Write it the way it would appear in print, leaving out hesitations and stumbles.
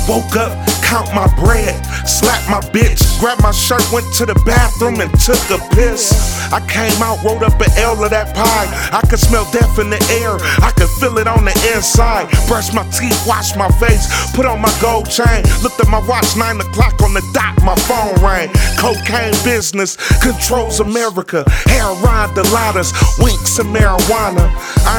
Woke up, count my bread, slapped my bitch, grabbed my shirt, went to the bathroom and took a piss. I came out, rolled up an L of that pie. I could smell death in the air, I could feel it on the inside. Brushed my teeth, washed my face, put on my gold chain. Looked at my watch, 9 o'clock on the dot, my phone rang. Cocaine business controls America. Heroin, Deladas, winks and marijuana.